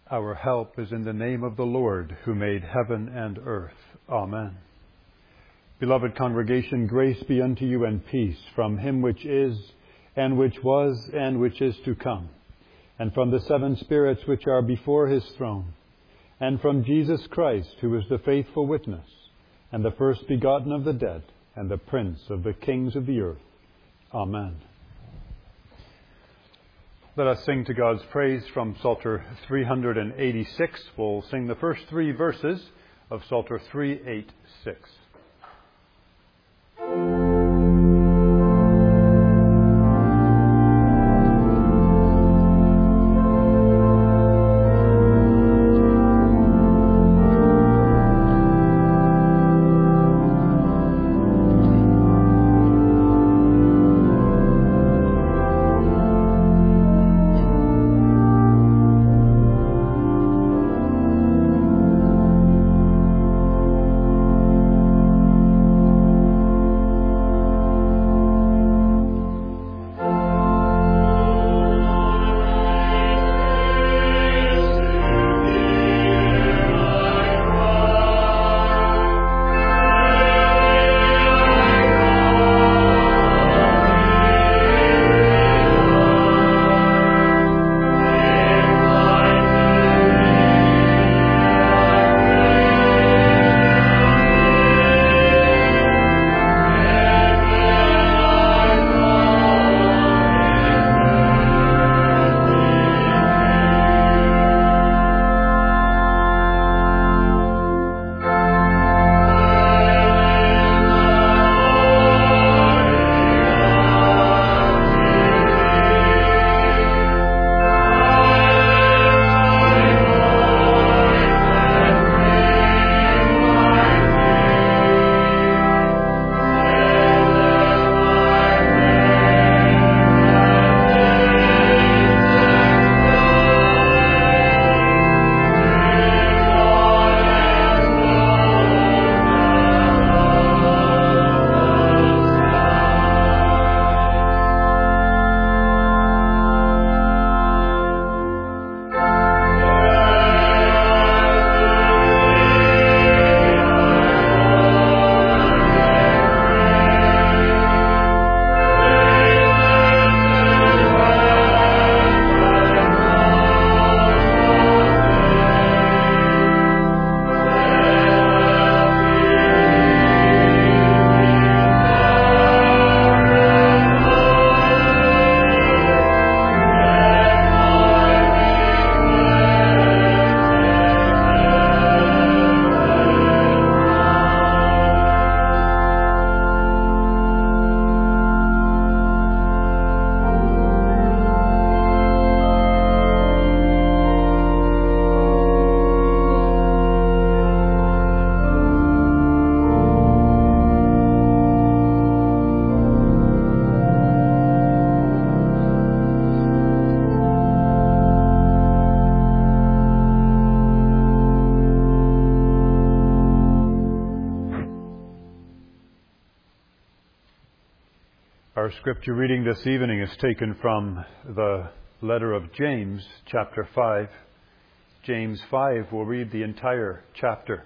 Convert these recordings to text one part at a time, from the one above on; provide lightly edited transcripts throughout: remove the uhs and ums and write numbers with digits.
Our help is in the name of the Lord, who made heaven and earth. Amen. Beloved congregation, grace be unto you and peace from him which is, and which was, and which is to come, and from the seven spirits which are before his throne, and from Jesus Christ, who is the faithful witness, and the first begotten of the dead, and the prince of the kings of the earth. Amen. Let us sing to God's praise from Psalter 386. We'll sing the first three verses of Psalter 386. Our scripture reading this evening is taken from the letter of James, chapter 5. James 5, we'll read the entire chapter.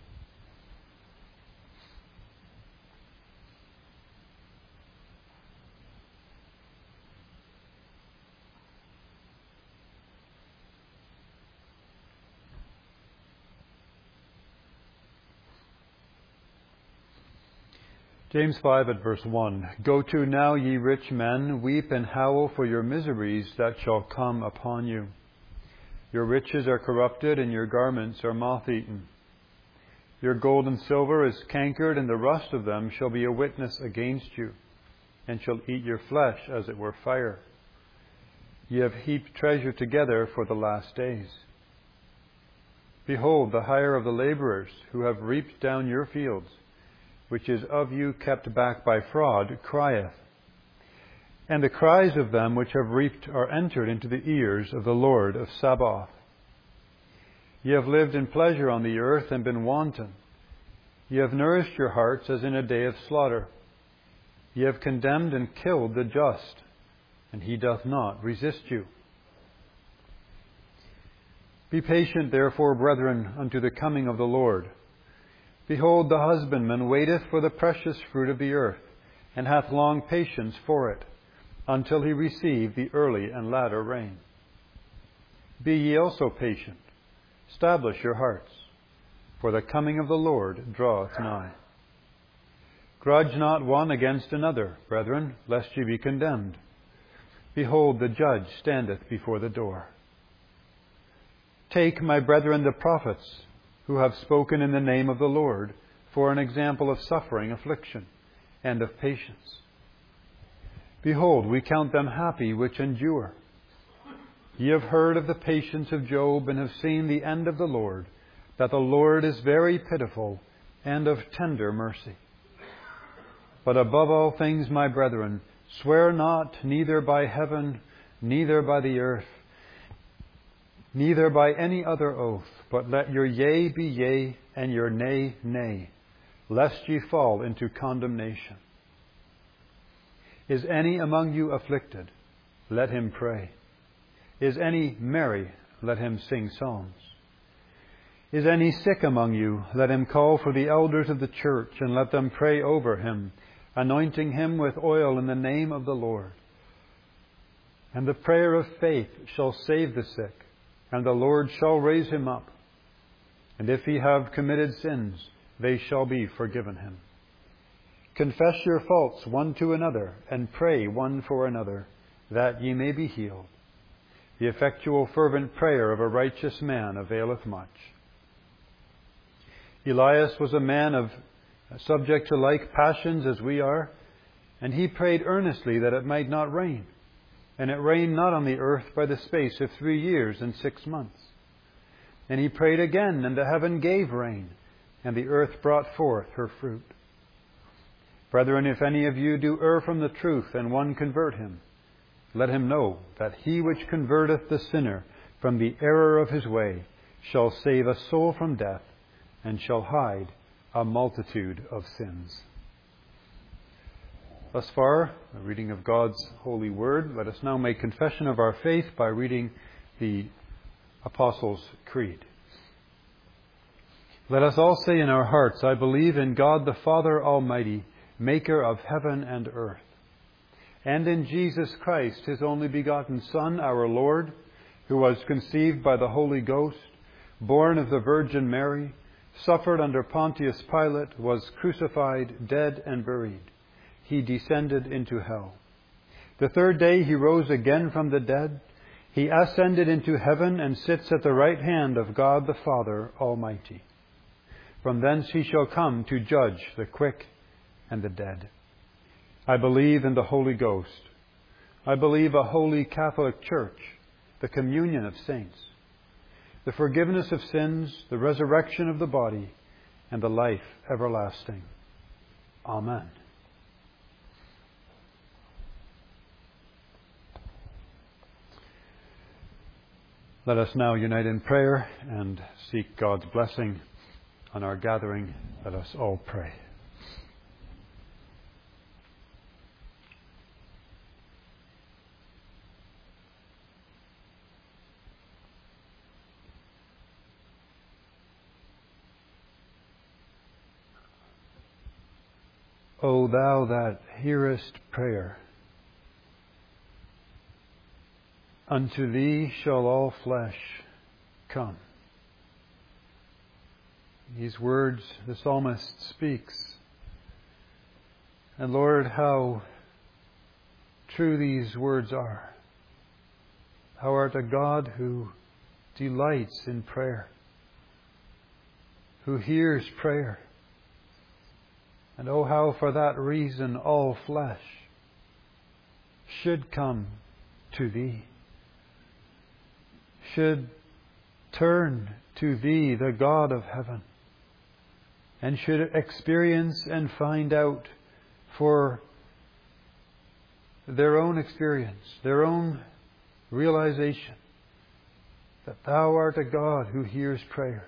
James 5 at verse 1. Go to now, ye rich men, weep and howl for your miseries that shall come upon you. Your riches are corrupted, and your garments are moth-eaten. Your gold and silver is cankered, and the rust of them shall be a witness against you, and shall eat your flesh as it were fire. Ye have heaped treasure together for the last days. Behold, the hire of the laborers, who have reaped down your fields, which is of you kept back by fraud, crieth. And the cries of them which have reaped are entered into the ears of the Lord of Sabaoth. Ye have lived in pleasure on the earth and been wanton. Ye have nourished your hearts as in a day of slaughter. Ye have condemned and killed the just, and he doth not resist you. Be patient, therefore, brethren, unto the coming of the Lord. Behold, the husbandman waiteth for the precious fruit of the earth, and hath long patience for it, until he receive the early and latter rain. Be ye also patient. Establish your hearts, for the coming of the Lord draweth nigh. Grudge not one against another, brethren, lest ye be condemned. Behold, the judge standeth before the door. Take, my brethren, the prophets, who have spoken in the name of the Lord, for an example of suffering, affliction, and of patience. Behold, we count them happy which endure. Ye have heard of the patience of Job, and have seen the end of the Lord, that the Lord is very pitiful, and of tender mercy. But above all things, my brethren, swear not, neither by heaven, neither by the earth, neither by any other oath, but let your yea be yea, and your nay, nay, lest ye fall into condemnation. Is any among you afflicted? Let him pray. Is any merry? Let him sing psalms. Is any sick among you? Let him call for the elders of the church, and let them pray over him, anointing him with oil in the name of the Lord. And the prayer of faith shall save the sick, and the Lord shall raise him up. And if he have committed sins, they shall be forgiven him. Confess your faults one to another, and pray one for another, that ye may be healed. The effectual fervent prayer of a righteous man availeth much. Elias was a man subject to like passions as we are, and he prayed earnestly that it might not rain. And it rained not on the earth by the space of 3 years and 6 months. And he prayed again, and the heaven gave rain, and the earth brought forth her fruit. Brethren, if any of you do err from the truth, and one convert him, let him know that he which converteth the sinner from the error of his way shall save a soul from death, and shall hide a multitude of sins. Thus far, a reading of God's holy word. Let us now make confession of our faith by reading the Apostles' Creed. Let us all say in our hearts, I believe in God the Father Almighty, maker of heaven and earth, and in Jesus Christ, his only begotten Son, our Lord, who was conceived by the Holy Ghost, born of the Virgin Mary, suffered under Pontius Pilate, was crucified, dead, and buried. He descended into hell. The third day he rose again from the dead. He ascended into heaven and sits at the right hand of God the Father Almighty. From thence he shall come to judge the quick and the dead. I believe in the Holy Ghost. I believe a holy Catholic Church, the communion of saints, the forgiveness of sins, the resurrection of the body, and the life everlasting. Amen. Let us now unite in prayer and seek God's blessing on our gathering. Let us all pray. O thou that hearest prayer, unto thee shall all flesh come. These words the psalmist speaks. And Lord, how true these words are. Thou art a God who delights in prayer, who hears prayer. And oh, how for that reason all flesh should come to Thee, should turn to Thee, the God of heaven, and should experience and find out for their own experience, their own realization, that Thou art a God who hears prayer.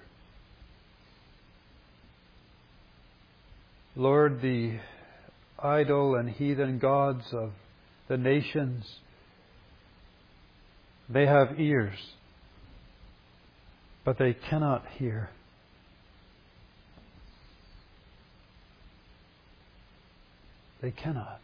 Lord, the idol and heathen gods of the nations, they have ears, but they cannot hear. They cannot.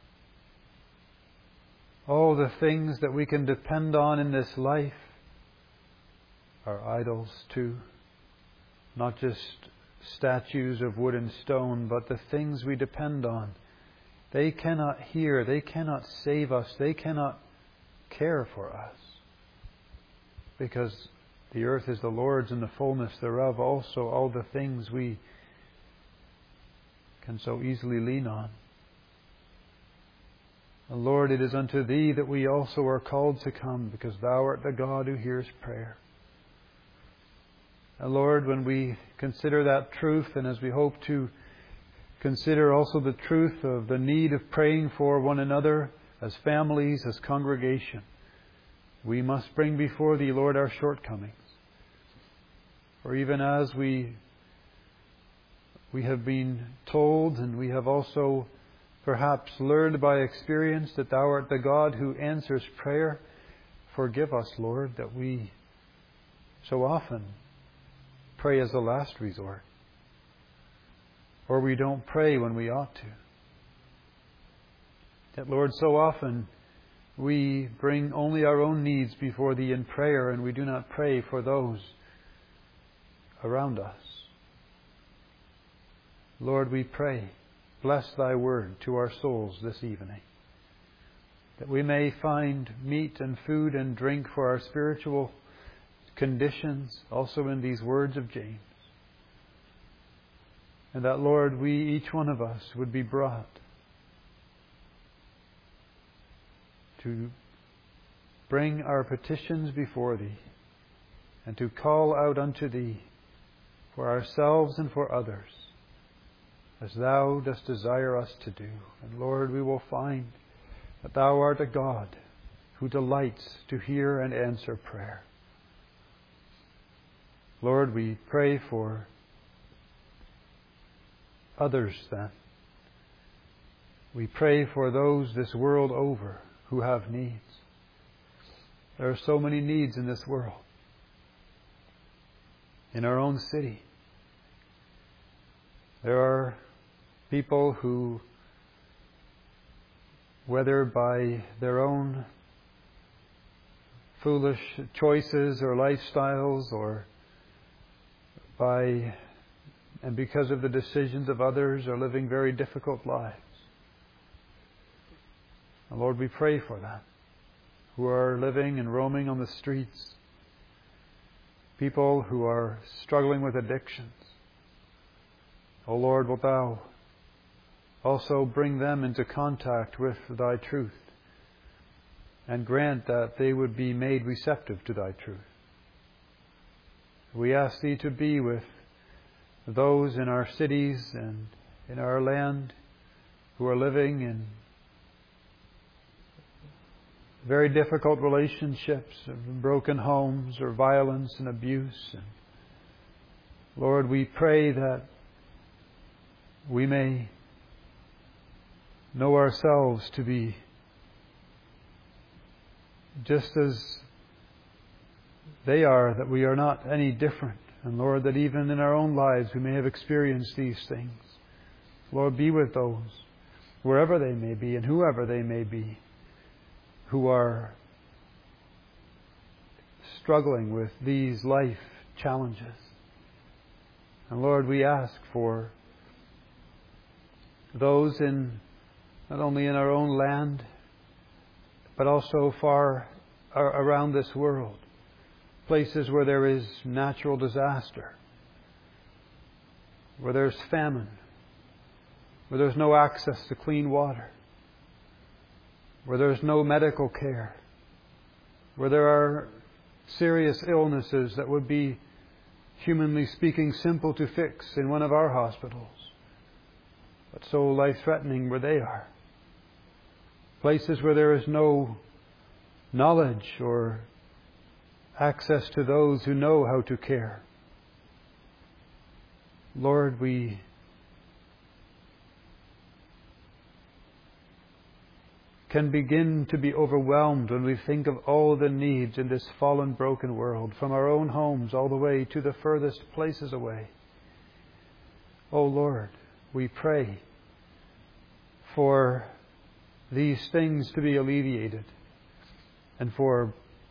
All the things that we can depend on in this life are idols too. Not just statues of wood and stone, but the things we depend on. They cannot hear. They cannot save us. They cannot care for us. Because the earth is the Lord's and the fullness thereof, also all the things we can so easily lean on. And Lord, it is unto Thee that we also are called to come, because Thou art the God who hears prayer. And Lord, when we consider that truth, and as we hope to consider also the truth of the need of praying for one another as families, as congregation, we must bring before Thee, Lord, our shortcomings. For even as we have been told, and we have also perhaps learned by experience that Thou art the God who answers prayer, forgive us, Lord, that we so often pray as a last resort. Or we don't pray when we ought to. That, Lord, so often we bring only our own needs before Thee in prayer, and we do not pray for those around us. Lord, we pray, bless Thy word to our souls this evening, that we may find meat and food and drink for our spiritual conditions, also in these words of James. And that, Lord, we, each one of us, would be brought to bring our petitions before Thee and to call out unto Thee for ourselves and for others, as Thou dost desire us to do. And Lord, we will find that Thou art a God who delights to hear and answer prayer. Lord, we pray for others then. We pray for those this world over who have needs. There are so many needs in this world. In our own city, there are people who, whether by their own foolish choices or lifestyles, or because of the decisions of others, are living very difficult lives. And Lord, we pray for them, who are living and roaming on the streets, people who are struggling with addictions. O Lord, wilt Thou also bring them into contact with Thy truth, and grant that they would be made receptive to Thy truth. We ask Thee to be with those in our cities and in our land who are living in very difficult relationships, broken homes, or violence and abuse. And Lord, we pray that we may know ourselves to be just as they are, that we are not any different. And Lord, that even in our own lives we may have experienced these things. Lord, be with those, wherever they may be and whoever they may be, who are struggling with these life challenges. And Lord, we ask for those not only in our own land, but also far around this world, places where there is natural disaster, where there's famine, where there's no access to clean water, where there's no medical care, where there are serious illnesses that would be, humanly speaking, simple to fix in one of our hospitals, but so life-threatening where they are. Places where there is no knowledge or access to those who know how to care. Lord, we can begin to be overwhelmed when we think of all the needs in this fallen, broken world, from our own homes all the way to the furthest places away. Oh Lord, we pray for these things to be alleviated and for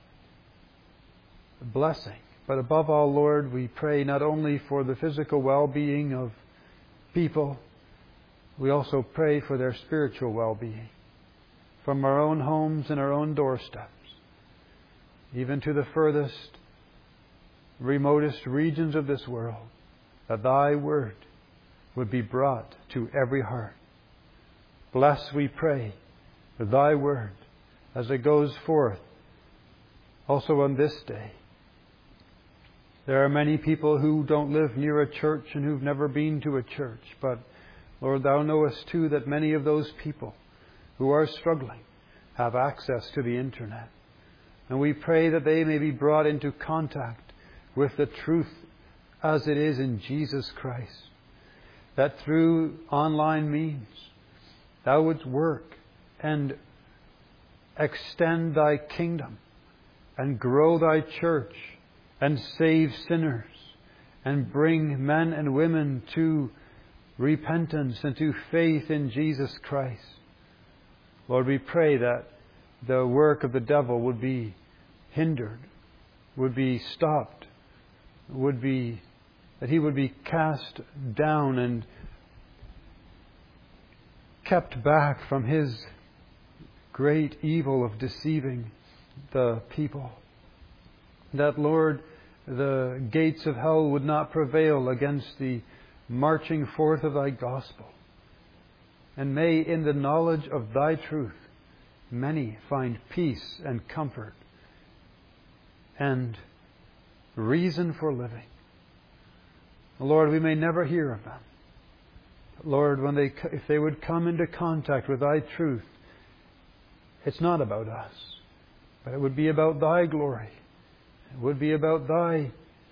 blessing. But above all, Lord, we pray not only for the physical well-being of people, we also pray for their spiritual well-being, from our own homes and our own doorsteps, even to the furthest, remotest regions of this world, that Thy Word would be brought to every heart. Bless, we pray, Thy Word as it goes forth also on this day. There are many people who don't live near a church and who've never been to a church. But, Lord, Thou knowest too that many of those people who are struggling have access to the Internet. And we pray that they may be brought into contact with the truth as it is in Jesus Christ. That through online means Thou wouldst work and extend Thy kingdom and grow Thy church and save sinners and bring men and women to repentance and to faith in Jesus Christ. Lord, we pray that the work of the devil would be hindered, would be stopped, that he would be cast down and kept back from his great evil of deceiving the people. That, Lord, the gates of hell would not prevail against the marching forth of Thy gospel. And may, in the knowledge of Thy truth, many find peace and comfort and reason for living. Lord, we may never hear of them. But Lord, if they would come into contact with Thy truth, it's not about us, but it would be about Thy glory. It would be about the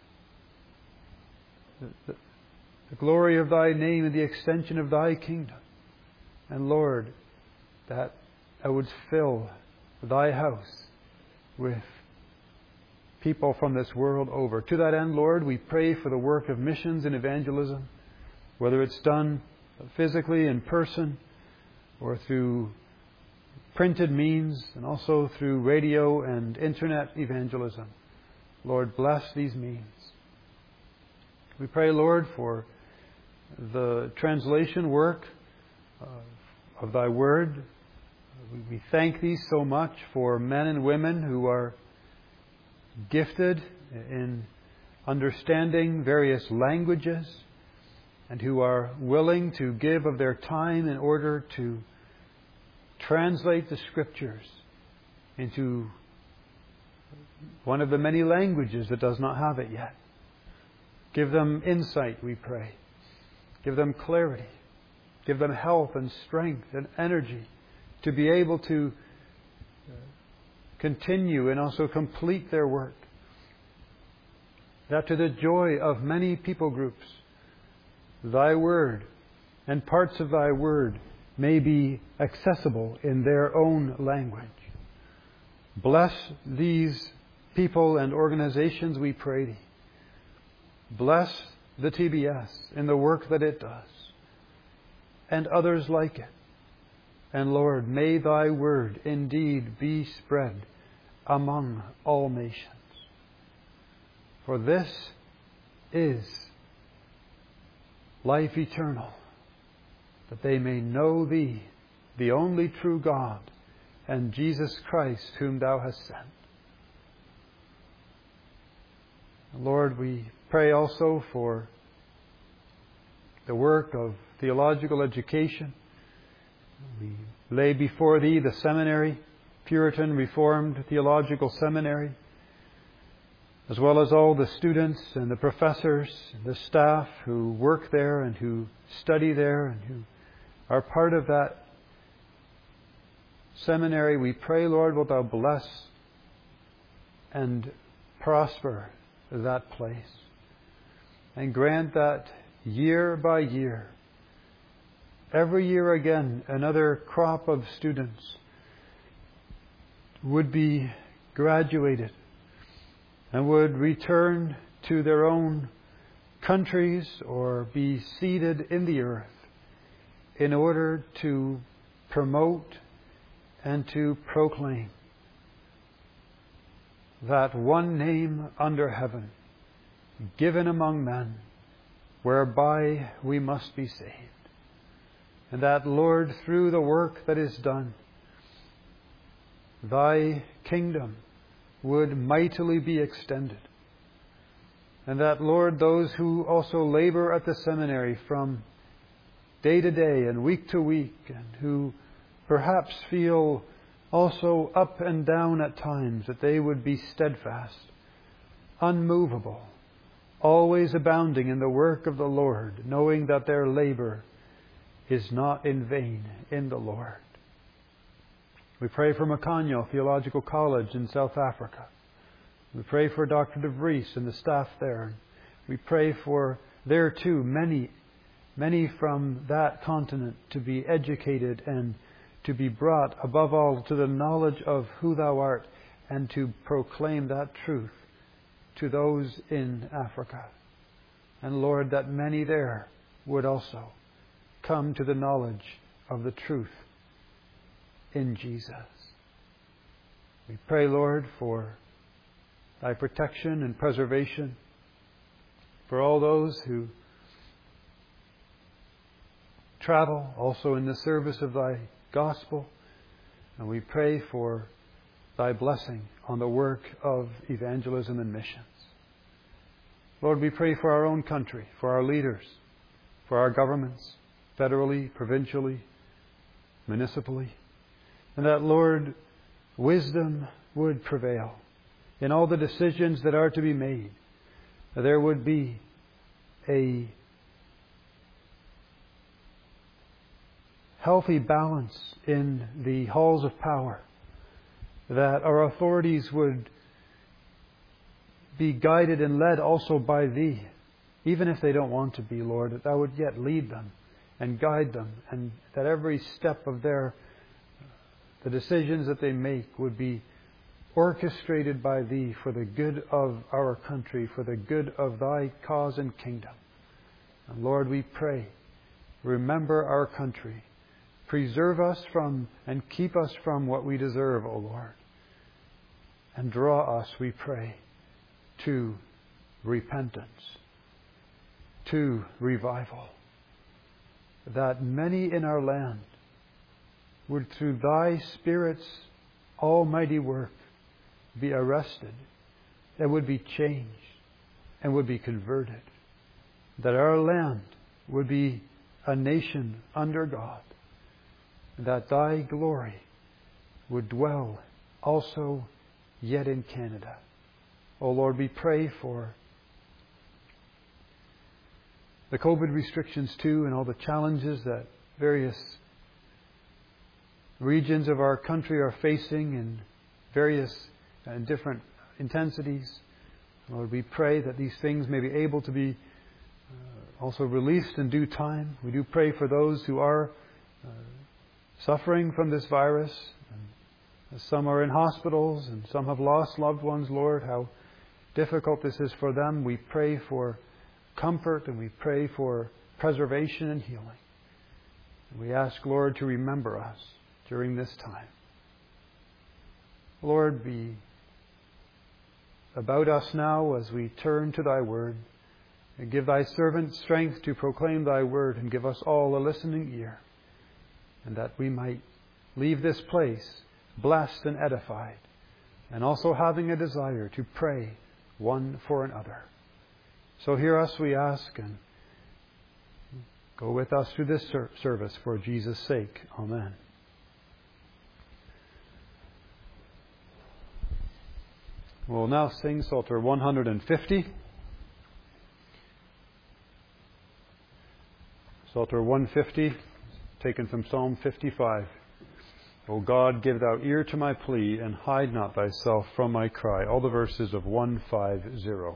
glory of Thy name and the extension of Thy kingdom. And Lord, that I would fill Thy house with people from this world over. To that end, Lord, we pray for the work of missions and evangelism, whether it's done physically in person or through printed means and also through radio and Internet evangelism. Lord, bless these means. We pray, Lord, for the translation work of Thy Word. We thank Thee so much for men and women who are gifted in understanding various languages and who are willing to give of their time in order to translate the Scriptures into one of the many languages that does not have it yet. Give them insight, we pray. Give them clarity. Give them health and strength and energy to be able to continue and also complete their work. That to the joy of many people groups, Thy Word and parts of Thy Word may be accessible in their own language. Bless these people and organizations, we pray Thee. Bless the TBS in the work that it does, and others like it. And Lord, may Thy Word indeed be spread among all nations. For this is life eternal, that they may know Thee, the only true God, and Jesus Christ, whom Thou hast sent. Lord, we pray also for the work of theological education. We lay before Thee the seminary, Puritan Reformed Theological Seminary, as well as all the students and the professors and the staff who work there and who study there and who are part of that seminary. We pray, Lord, wilt Thou bless and prosper that place, and grant that year by year, every year again, another crop of students would be graduated and would return to their own countries or be seated in the earth in order to promote and to proclaim that one name under heaven given among men whereby we must be saved. And that, Lord, through the work that is done, Thy kingdom would mightily be extended. And that, Lord, those who also labor at the seminary from day to day and week to week, and who perhaps feel also up and down at times, that they would be steadfast, unmovable, always abounding in the work of the Lord, knowing that their labor is not in vain in the Lord. We pray for Macanyo Theological College in South Africa. We pray for Dr. De Vries and the staff there. We pray for there too many from that continent to be educated and to be brought above all to the knowledge of who Thou art, and to proclaim that truth to those in Africa. And Lord, that many there would also come to the knowledge of the truth in Jesus. We pray, Lord, for Thy protection and preservation for all those who travel also in the service of Thy gospel. And we pray for Thy blessing on the work of evangelism and missions. Lord, we pray for our own country, for our leaders, for our governments, federally, provincially, municipally. And that, Lord, wisdom would prevail in all the decisions that are to be made. That there would be a healthy balance in the halls of power. That our authorities would be guided and led also by Thee, even if they don't want to be, Lord, that Thou would yet lead them and guide them, and that every step of the decisions that they make would be orchestrated by Thee for the good of our country, for the good of Thy cause and kingdom. And Lord, we pray, remember our country. Preserve us from and keep us from what we deserve, O Lord. And draw us, we pray, to repentance, to revival. That many in our land would, through Thy Spirit's almighty work, be arrested, and would be changed, and would be converted. That our land would be a nation under God. That Thy glory would dwell also yet in Canada. O Lord, we pray for the COVID restrictions too, and all the challenges that various regions of our country are facing in various and different intensities. Lord, we pray that these things may be able to be also released in due time. We do pray for those who are suffering from this virus. And some are in hospitals and some have lost loved ones, Lord. How difficult this is for them. We pray for comfort and we pray for preservation and healing. And we ask, Lord, to remember us during this time. Lord, be about us now as we turn to Thy Word. And give Thy servant strength to proclaim Thy Word, and give us all a listening ear. And that we might leave this place blessed and edified, and also having a desire to pray one for another. So hear us, we ask, and go with us through this service for Jesus' sake. Amen. We'll now sing Psalter 150. Psalter 150, taken from Psalm 55. O God, give Thou ear to my plea, and hide not Thyself from my cry. All the verses of 150.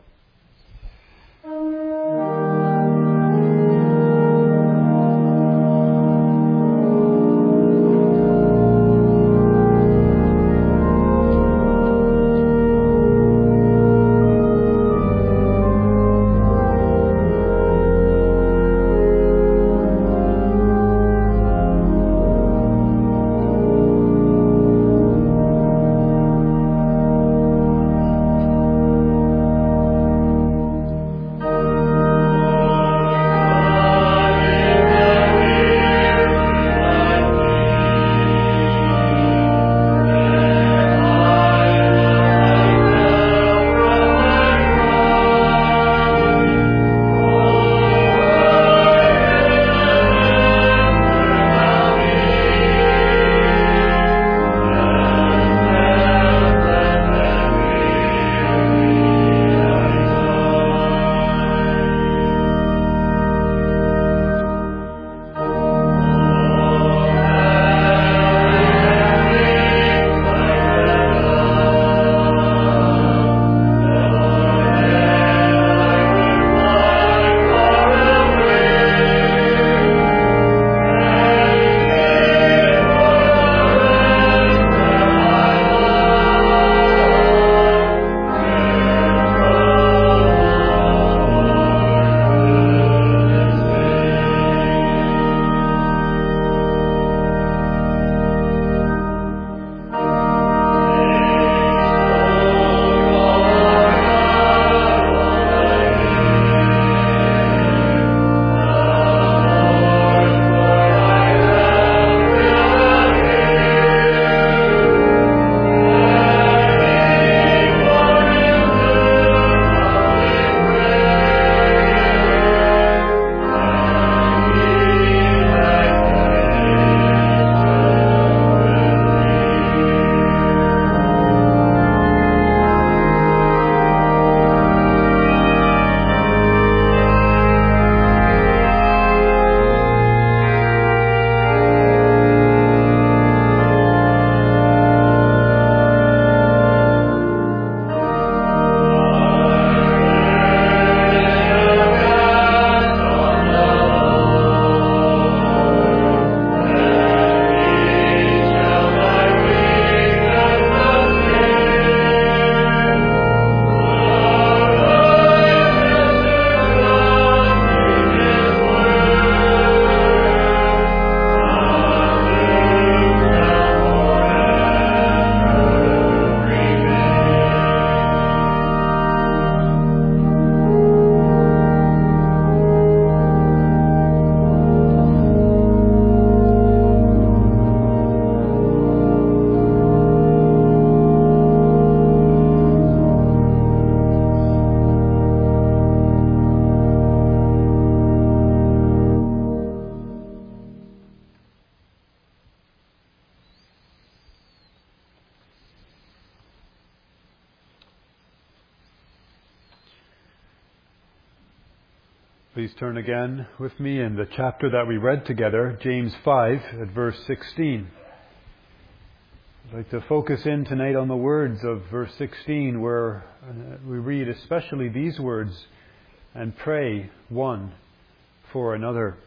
Please turn again with me in the chapter that we read together, James 5 at verse 16. I'd like to focus in tonight on the words of verse 16 where we read especially these words, and pray one for another.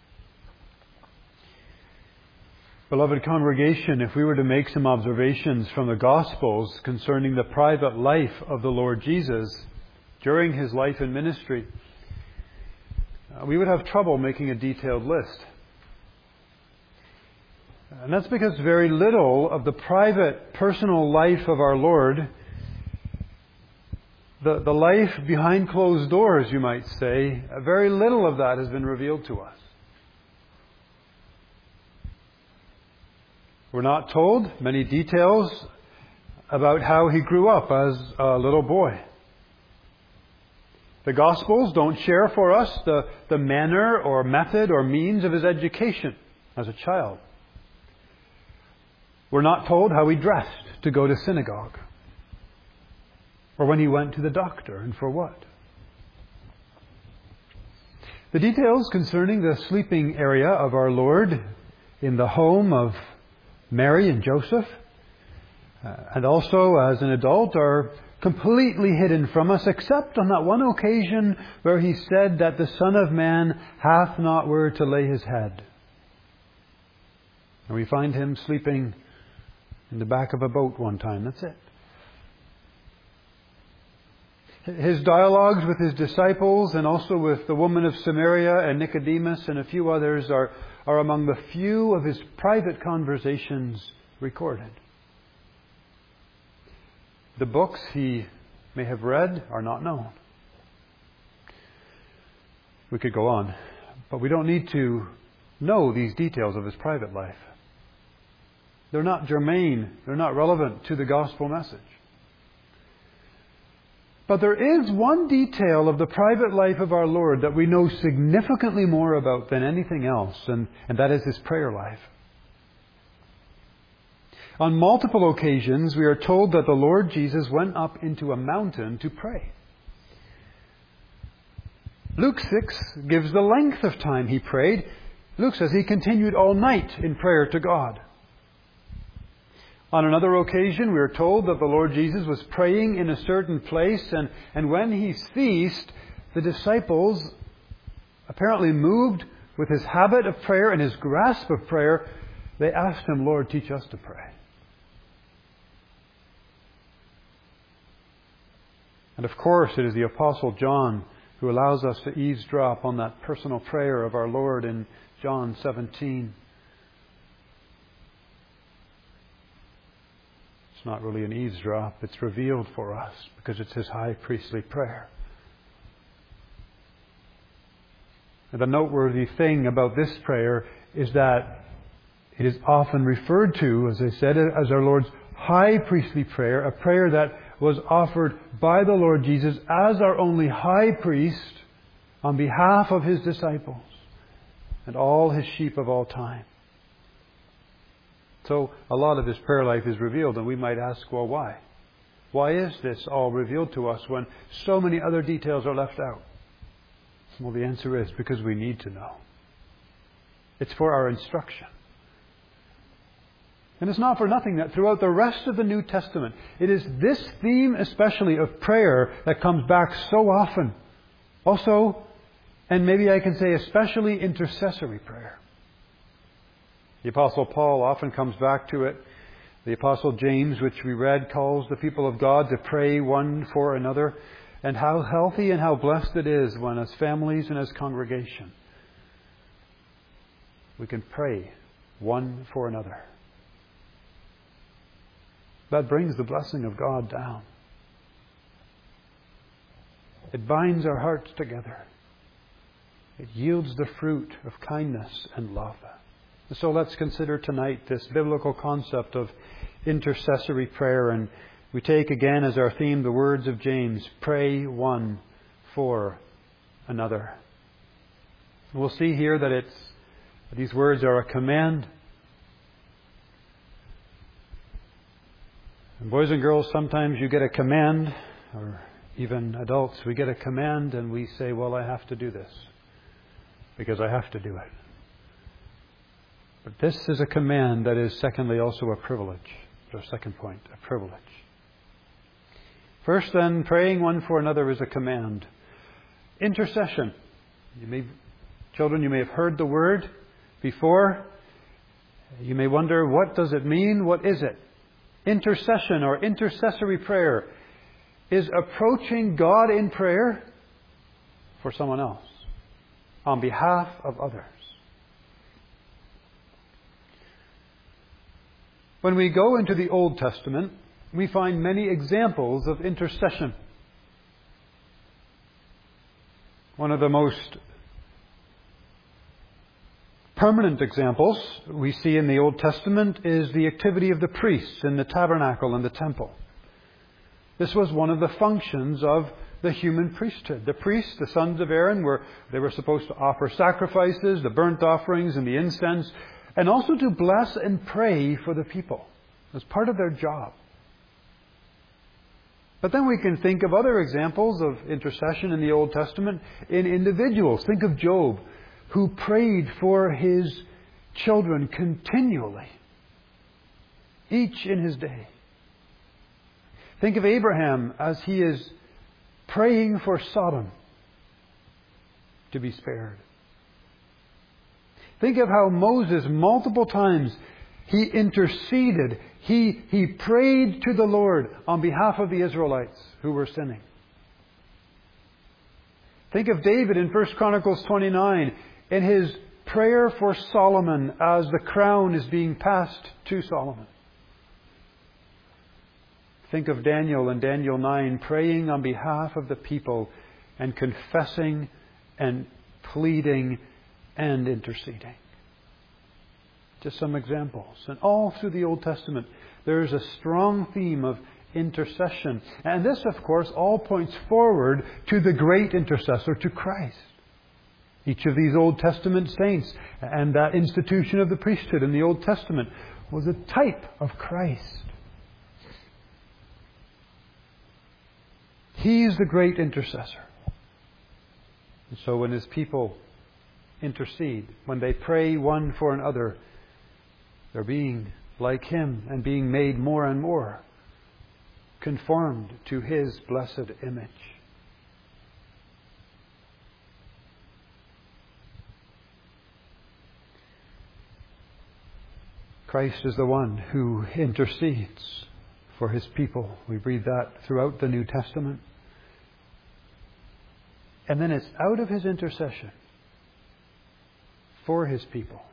Beloved congregation, if we were to make some observations from the Gospels concerning the private life of the Lord Jesus during His life and ministry, we would have trouble making a detailed list. And that's because very little of the private, personal life of our Lord, the life behind closed doors, you might say, very little of that has been revealed to us. We're not told many details about how He grew up as a little boy. The Gospels don't share for us the manner or method or means of His education as a child. We're not told how He dressed to go to synagogue, or when He went to the doctor and for what. The details concerning the sleeping area of our Lord in the home of Mary and Joseph, and also as an adult, are completely hidden from us, except on that one occasion where He said that the Son of Man hath not where to lay His head. And we find Him sleeping in the back of a boat one time. That's it. His dialogues with His disciples and also with the woman of Samaria and Nicodemus and a few others are among the few of His private conversations recorded. The books He may have read are not known. We could go on, but we don't need to know these details of His private life. They're not germane, they're not relevant to the gospel message. But there is one detail of the private life of our Lord that we know significantly more about than anything else, and that is His prayer life. On multiple occasions, we are told that the Lord Jesus went up into a mountain to pray. Luke 6 gives the length of time He prayed. Luke says He continued all night in prayer to God. On another occasion, we are told that the Lord Jesus was praying in a certain place, and when He ceased, the disciples, apparently moved with His habit of prayer and His grasp of prayer, they asked Him, Lord, teach us to pray. And of course, it is the Apostle John who allows us to eavesdrop on that personal prayer of our Lord in John 17. It's not really an eavesdrop, it's revealed for us because it's His high priestly prayer. And the noteworthy thing about this prayer is that it is often referred to, as I said, as our Lord's high priestly prayer, a prayer that was offered by the Lord Jesus as our only high priest on behalf of His disciples and all His sheep of all time. So a lot of His prayer life is revealed, and we might ask, well, why? Why is this all revealed to us when so many other details are left out? Well, the answer is because we need to know. It's for our instruction. And it's not for nothing that throughout the rest of the New Testament, it is this theme especially of prayer that comes back so often. Also, and maybe I can say especially, intercessory prayer. The Apostle Paul often comes back to it. The Apostle James, which we read, calls the people of God to pray one for another. And how healthy and how blessed it is when as families and as congregation we can pray one for another. That brings the blessing of God down. It binds our hearts together. It yields the fruit of kindness and love. So let's consider tonight this biblical concept of intercessory prayer. And we take again as our theme the words of James, pray one for another. We'll see here that these words are a command. And boys and girls, sometimes you get a command, or even adults, we get a command and we say, well, I have to do this. because I have to do it. But this is a command that is, secondly, also a privilege. Our second point, a privilege. First, then, praying one for another is a command. Intercession. Children, you may have heard the word before. You may wonder, what does it mean? What is it? Intercession or intercessory prayer is approaching God in prayer for someone else on behalf of others. When we go into the Old Testament, we find many examples of intercession. One of the most permanent examples we see in the Old Testament is the activity of the priests in the tabernacle and the temple. This was one of the functions of the human priesthood. The priests, the sons of Aaron, were supposed to offer sacrifices, the burnt offerings and the incense, and also to bless and pray for the people as part of their job. But then we can think of other examples of intercession in the Old Testament in individuals. Think of Job, who prayed for his children continually, each in his day. Think of Abraham as he is praying for Sodom to be spared. Think of how Moses, multiple times, he interceded. He prayed to the Lord on behalf of the Israelites who were sinning. Think of David in 1 Chronicles 29 in his prayer for Solomon as the crown is being passed to Solomon. Think of Daniel in Daniel 9 praying on behalf of the people and confessing and pleading and interceding. Just some examples. And all through the Old Testament, there is a strong theme of intercession. And this, of course, all points forward to the great intercessor, to Christ. Each of these Old Testament saints and that institution of the priesthood in the Old Testament was a type of Christ. He's the great intercessor. And so when His people intercede, when they pray one for another, they're being like Him and being made more and more conformed to His blessed image. Christ is the one who intercedes for His people. We read that throughout the New Testament. And then it's out of His intercession for His people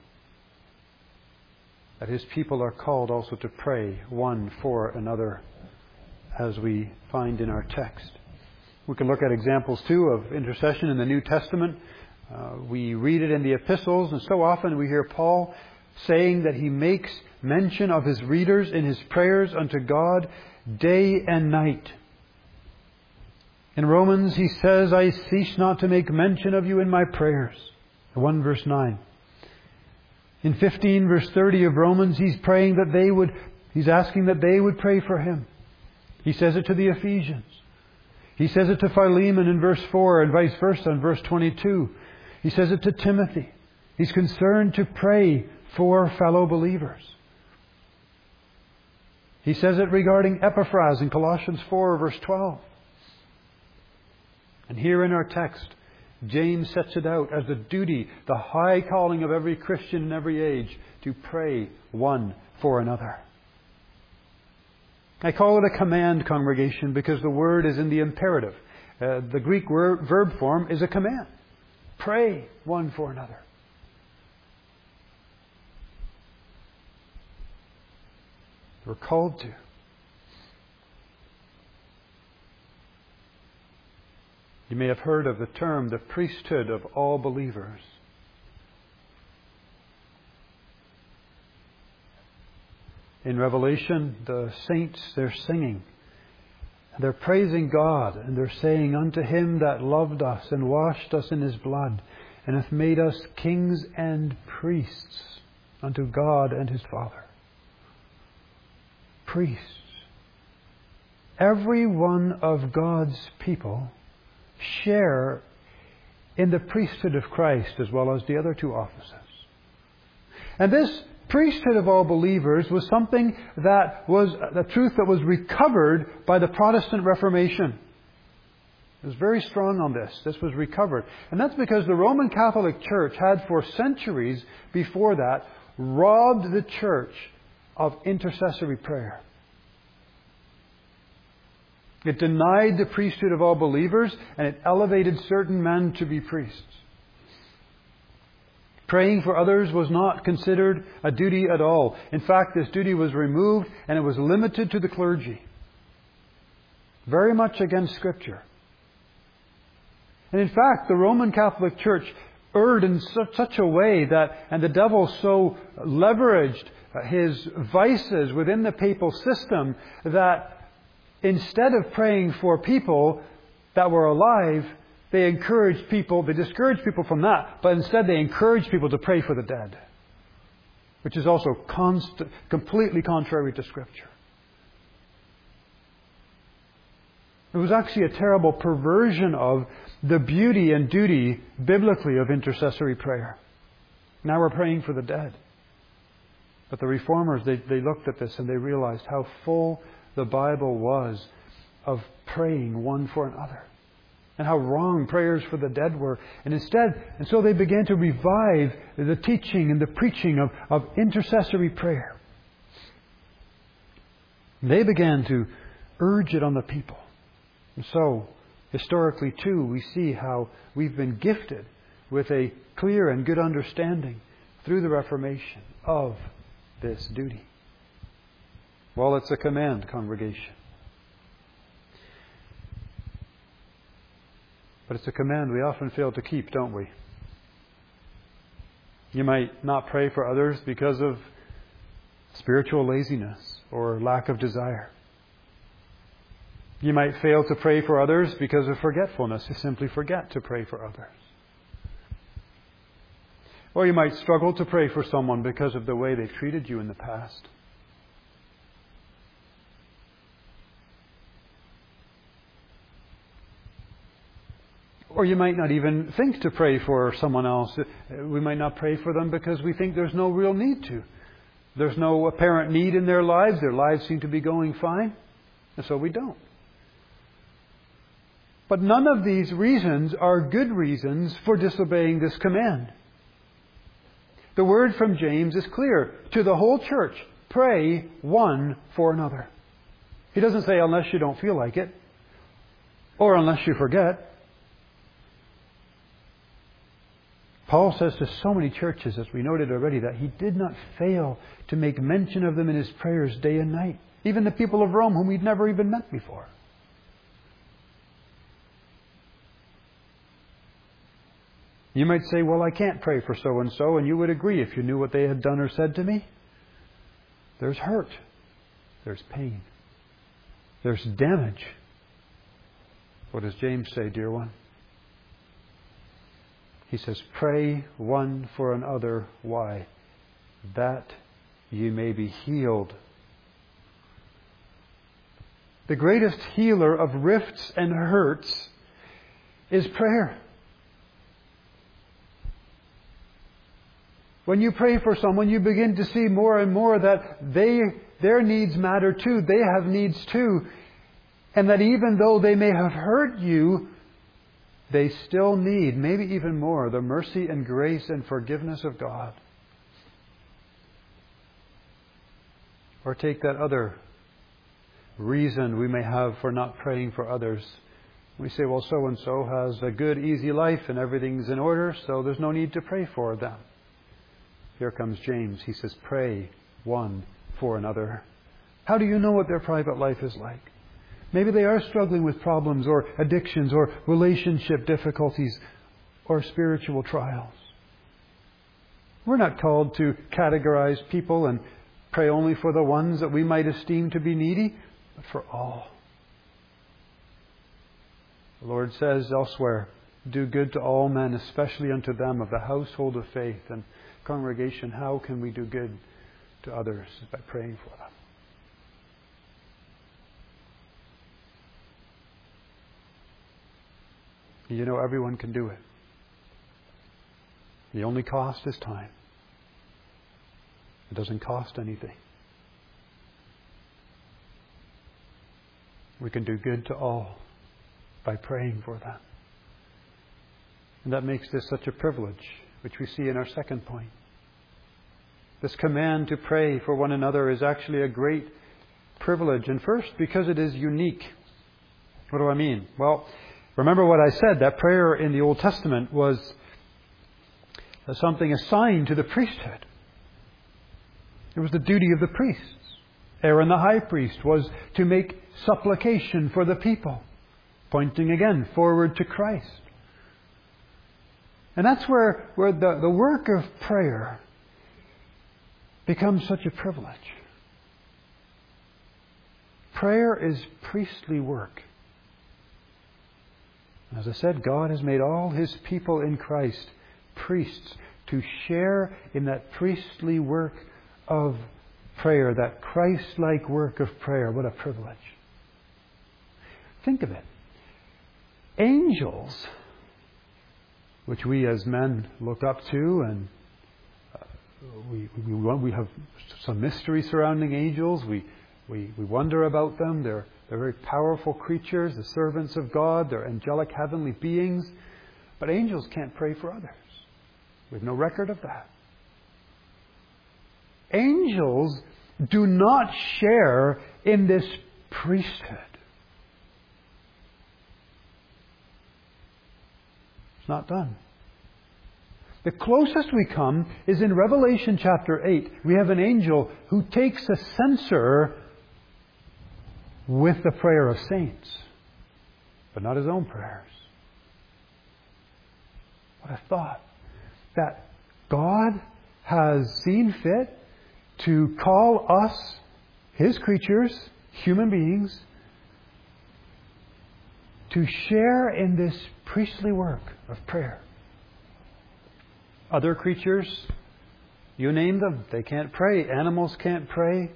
that His people are called also to pray one for another, as we find in our text. We can look at examples too of intercession in the New Testament. We read it in the epistles, and so often we hear Paul saying that he makes mention of his readers in his prayers unto God day and night. In Romans he says, I cease not to make mention of you in my prayers. 1 verse 9. In 15 verse 30 of Romans, he's asking that they would pray for him. He says it to the Ephesians. He says it to Philemon in verse 4 and vice versa in verse 22. He says it to Timothy. He's concerned to pray for fellow believers. He says it regarding Epaphras in Colossians 4 verse 12. And here in our text, James sets it out as the duty, the high calling of every Christian in every age to pray one for another. I call it a command, congregation, because the word is in the imperative. The Greek verb form is a command. Pray one for another. We're called to. You may have heard of the term, the priesthood of all believers. In Revelation, the saints, they're singing. They're praising God, and they're saying, unto Him that loved us and washed us in His blood, and hath made us kings and priests unto God and His Father. Priests. Every one of God's people share in the priesthood of Christ as well as the other two offices. And this priesthood of all believers was something that was a truth that was recovered by the Protestant Reformation. It was very strong on this. This was recovered. And that's because the Roman Catholic Church had for centuries before that robbed the church of intercessory prayer. It denied the priesthood of all believers, and it elevated certain men to be priests. Praying for others was not considered a duty at all. In fact, this duty was removed and it was limited to the clergy. Very much against Scripture. And in fact, the Roman Catholic Church erred in such a way that, and the devil so leveraged his vices within the papal system, that instead of praying for people that were alive, they discouraged people from that, but instead they encouraged people to pray for the dead, which is also completely contrary to Scripture. It was actually a terrible perversion of the beauty and duty, biblically, of intercessory prayer. Now we're praying for the dead. But the Reformers, they looked at this and they realized how full the Bible was of praying one for another. And how wrong prayers for the dead were. And so they began to revive the teaching and the preaching of intercessory prayer. They began to urge it on the people. And so, historically too, we see how we've been gifted with a clear and good understanding through the Reformation of this duty. Well, it's a command, congregation. But it's a command we often fail to keep, don't we? You might not pray for others because of spiritual laziness or lack of desire. You might fail to pray for others because of forgetfulness. You simply forget to pray for others. Or you might struggle to pray for someone because of the way they've treated you in the past. Or you might not even think to pray for someone else. We might not pray for them because we think there's no real need to. There's no apparent need in their lives. Their lives seem to be going fine. And so we don't. But none of these reasons are good reasons for disobeying this command. The word from James is clear. To the whole church, pray one for another. He doesn't say unless you don't feel like it. Or unless you forget. Paul says to so many churches, as we noted already, that he did not fail to make mention of them in his prayers day and night. Even the people of Rome whom he'd never even met before. You might say, well, I can't pray for so-and-so, and you would agree if you knew what they had done or said to me. There's hurt. There's pain. There's damage. What does James say, dear one? He says, pray one for another. Why? That ye may be healed. The greatest healer of rifts and hurts is prayer. When you pray for someone, you begin to see more and more that their needs matter too. They have needs too. And that even though they may have hurt you, they still need, maybe even more, the mercy and grace and forgiveness of God. Or take that other reason we may have for not praying for others. We say, well, so-and-so has a good, easy life and everything's in order, so there's no need to pray for them. Here comes James. He says, pray one for another. How do you know what their private life is like? Maybe they are struggling with problems or addictions or relationship difficulties or spiritual trials. We're not called to categorize people and pray only for the ones that we might esteem to be needy, but for all. The Lord says elsewhere, do good to all men, especially unto them of the household of faith. And congregation, how can we do good to others? By praying for them. You know, everyone can do it. The only cost is time. It doesn't cost anything. We can do good to all by praying for them. And that makes this such a privilege, which we see in our second point. This command to pray for one another is actually a great privilege. And first, because it is unique. What do I mean? Well, remember what I said, that prayer in the Old Testament was something assigned to the priesthood. It was the duty of the priests. Aaron the high priest was to make supplication for the people, pointing again forward to Christ. And that's where the work of prayer becomes such a privilege. Prayer is priestly work. As I said, God has made all His people in Christ priests to share in that priestly work of prayer, that Christ-like work of prayer. What a privilege. Think of it. Angels, which we as men look up to, and we have some mystery surrounding angels. We wonder about them. They're very powerful creatures, the servants of God. They're angelic heavenly beings. But angels can't pray for others. We have no record of that. Angels do not share in this priesthood. It's not done. The closest we come is in Revelation chapter 8. We have an angel who takes a censer with the prayer of saints, but not his own prayers. What a thought. That God has seen fit to call us, His creatures, human beings, to share in this priestly work of prayer. Other creatures, you name them, they can't pray. Animals can't pray.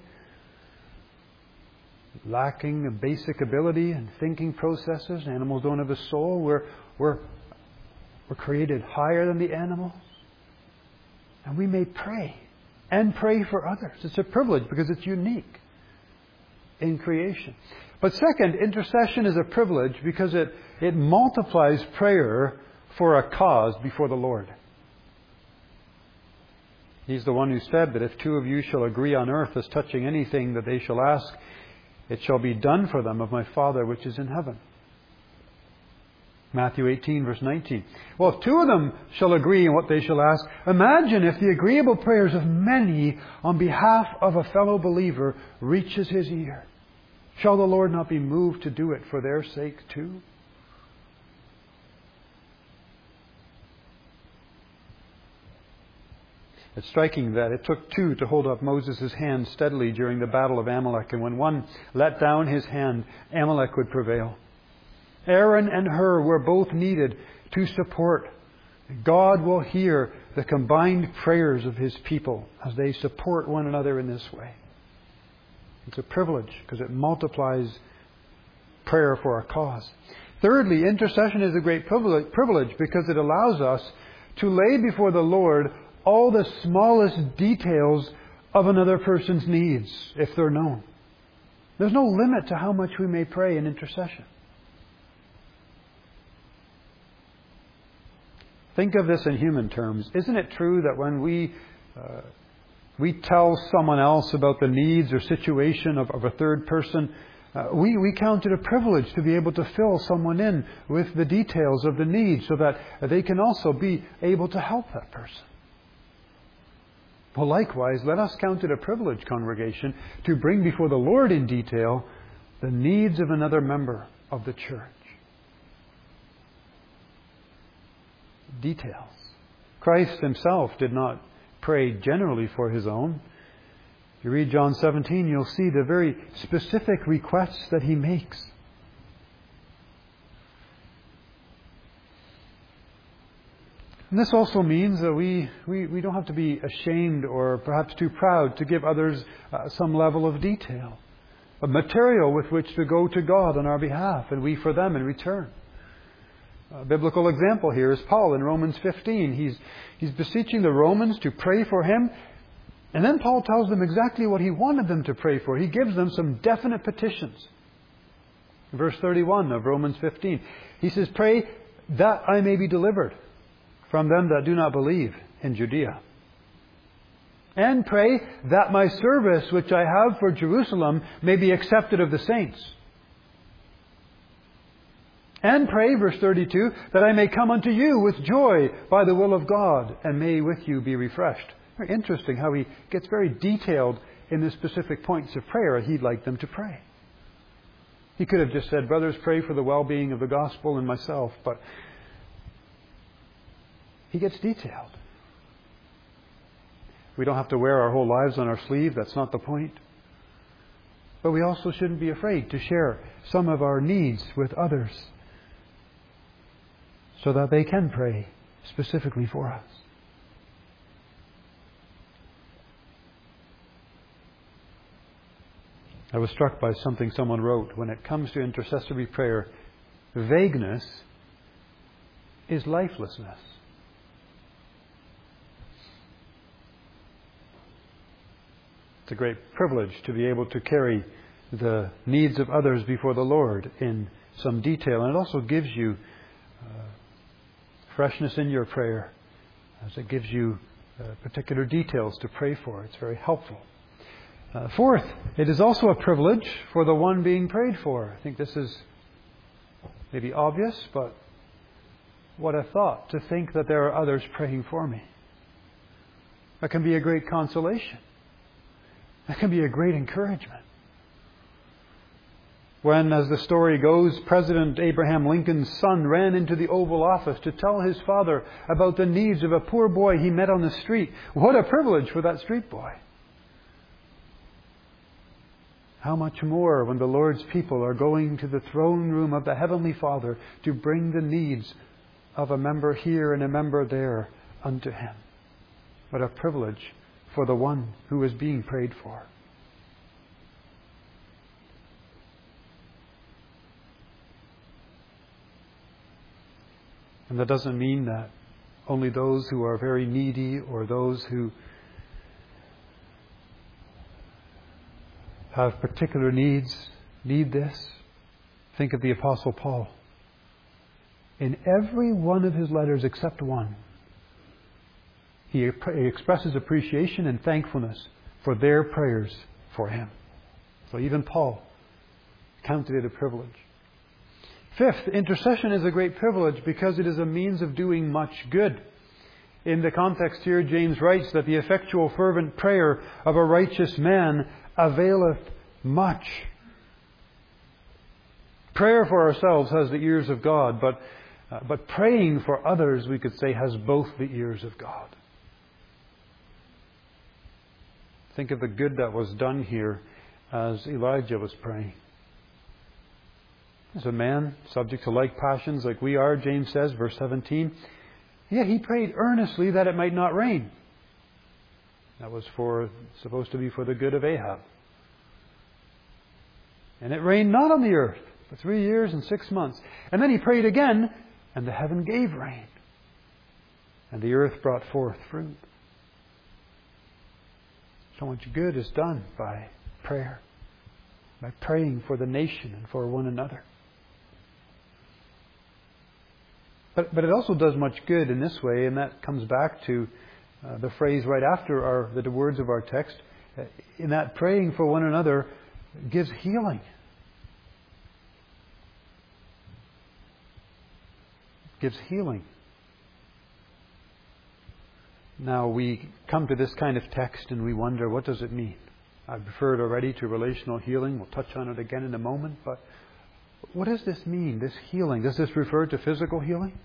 Lacking a basic ability and thinking processes. Animals don't have a soul. We're created higher than the animals. And we may pray. And pray for others. It's a privilege because it's unique in creation. But second, intercession is a privilege because it multiplies prayer for a cause before the Lord. He's the one who said that if two of you shall agree on earth as touching anything that they shall ask, it shall be done for them of my Father which is in heaven. Matthew 18, verse 19. Well, if two of them shall agree in what they shall ask, imagine if the agreeable prayers of many on behalf of a fellow believer reaches His ear. Shall the Lord not be moved to do it for their sake too? It's striking that it took two to hold up Moses' hand steadily during the battle of Amalek, and when one let down his hand, Amalek would prevail. Aaron and Hur were both needed to support. God will hear the combined prayers of His people as they support one another in this way. It's a privilege because it multiplies prayer for our cause. Thirdly, intercession is a great privilege because it allows us to lay before the Lord all the smallest details of another person's needs, if they're known. There's no limit to how much we may pray in intercession. Think of this in human terms. Isn't it true that when we tell someone else about the needs or situation of a third person, we count it a privilege to be able to fill someone in with the details of the need so that they can also be able to help that person? Well, likewise, let us count it a privilege, congregation, to bring before the Lord in detail the needs of another member of the church. Details. Christ Himself did not pray generally for His own. If you read John 17, you'll see the very specific requests that He makes. And this also means that we don't have to be ashamed or perhaps too proud to give others some level of detail, of material with which to go to God on our behalf, and we for them in return. A biblical example here is Paul in Romans 15. He's beseeching the Romans to pray for him. And then Paul tells them exactly what he wanted them to pray for. He gives them some definite petitions. Verse 31 of Romans 15. He says, "Pray that I may be delivered from them that do not believe in Judea. And pray that my service which I have for Jerusalem may be accepted of the saints. And pray," verse 32, "that I may come unto you with joy by the will of God, and may with you be refreshed." Very interesting how he gets very detailed in the specific points of prayer he'd like them to pray. He could have just said, "Brothers, pray for the well-being of the gospel and myself," but he gets detailed. We don't have to wear our whole lives on our sleeve. That's not the point. But we also shouldn't be afraid to share some of our needs with others so that they can pray specifically for us. I was struck by something someone wrote. When it comes to intercessory prayer, vagueness is lifelessness. It's a great privilege to be able to carry the needs of others before the Lord in some detail. And it also gives you freshness in your prayer, as it gives you particular details to pray for. It's very helpful. Fourth, it is also a privilege for the one being prayed for. I think this is maybe obvious, but what a thought to think that there are others praying for me. That can be a great consolation. That can be a great encouragement. When, as the story goes, President Abraham Lincoln's son ran into the Oval Office to tell his father about the needs of a poor boy he met on the street. What a privilege for that street boy. How much more when the Lord's people are going to the throne room of the Heavenly Father to bring the needs of a member here and a member there unto Him. What a privilege for the one who is being prayed for. And that doesn't mean that only those who are very needy or those who have particular needs need this. Think of the Apostle Paul. In every one of his letters except one, he expresses appreciation and thankfulness for their prayers for him. So even Paul counted it a privilege. Fifth, intercession is a great privilege because it is a means of doing much good. In the context here, James writes that the effectual fervent prayer of a righteous man availeth much. Prayer for ourselves has the ears of God, but praying for others, we could say, has both the ears of God. Think of the good that was done here as Elijah was praying. As a man subject to like passions like we are, James says, verse 17, yet he prayed earnestly that it might not rain. That was supposed to be for the good of Ahab. And it rained not on the earth for 3 years and 6 months. And then he prayed again, and the heaven gave rain. And the earth brought forth fruit. So much good is done by prayer, by praying for the nation and for one another. But it also does much good in this way, and that comes back to the phrase right after the words of our text. In that praying for one another gives healing. Gives healing. Now we come to this kind of text and we wonder, what does it mean? I've referred already to relational healing. We'll touch on it again in a moment. But what does this mean, this healing? Does this refer to physical healing?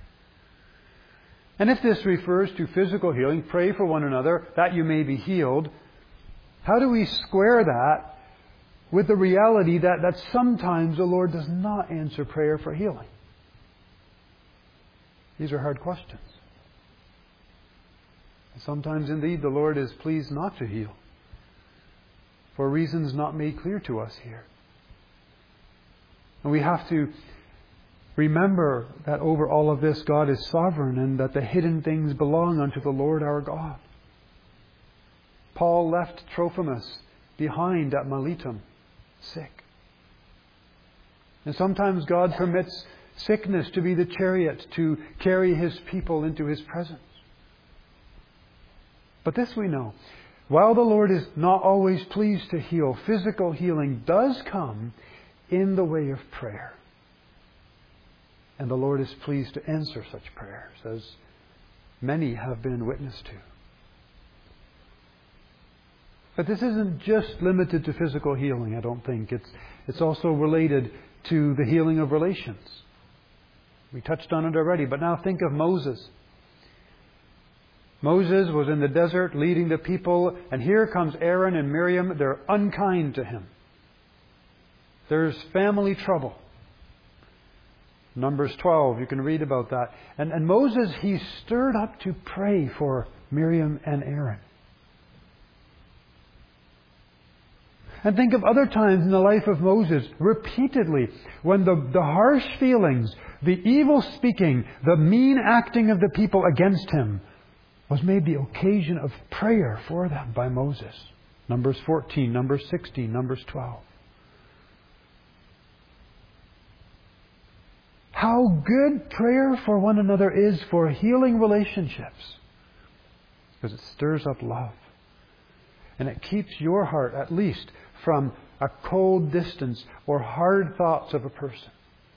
And if this refers to physical healing, pray for one another that you may be healed. How do we square that with the reality that sometimes the Lord does not answer prayer for healing? These are hard questions. Sometimes indeed the Lord is pleased not to heal for reasons not made clear to us here. And we have to Remember that over all of this God is sovereign and that the hidden things belong unto the Lord our God. Paul left Trophimus behind at Miletum, sick. And sometimes God permits sickness to be the chariot to carry His people into His presence. But this we know. While the Lord is not always pleased to heal, physical healing does come in the way of prayer. And the Lord is pleased to answer such prayers, as many have been witness to. But this isn't just limited to physical healing, I don't think. It's also related to the healing of relations. We touched on it already, but now think of Moses. Moses was in the desert leading the people, and here comes Aaron and Miriam. They're unkind to him. There's family trouble. Numbers 12, you can read about that. And Moses, he's stirred up to pray for Miriam and Aaron. And think of other times in the life of Moses, repeatedly, when the harsh feelings, the evil speaking, the mean acting of the people against him was made the occasion of prayer for them by Moses. Numbers 14, Numbers 16, Numbers 12. How good prayer for one another is for healing relationships. Because it stirs up love. And it keeps your heart, at least, from a cold distance or hard thoughts of a person.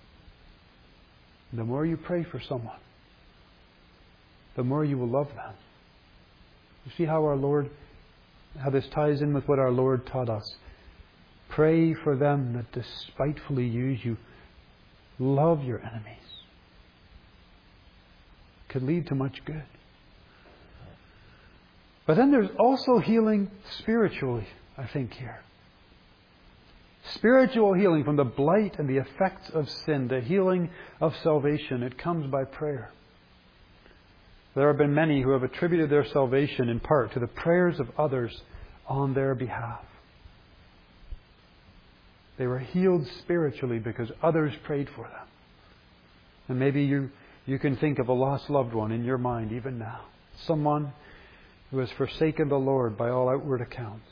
The more you pray for someone, the more you will love them. You see how this ties in with what our Lord taught us. Pray for them that despitefully use you. Love your enemies. It could lead to much good. But then there's also healing spiritually, I think, here. Spiritual healing from the blight and the effects of sin, the healing of salvation. It comes by prayer. There have been many who have attributed their salvation in part to the prayers of others on their behalf. They were healed spiritually because others prayed for them. And maybe you can think of a lost loved one in your mind even now. Someone who has forsaken the Lord by all outward accounts.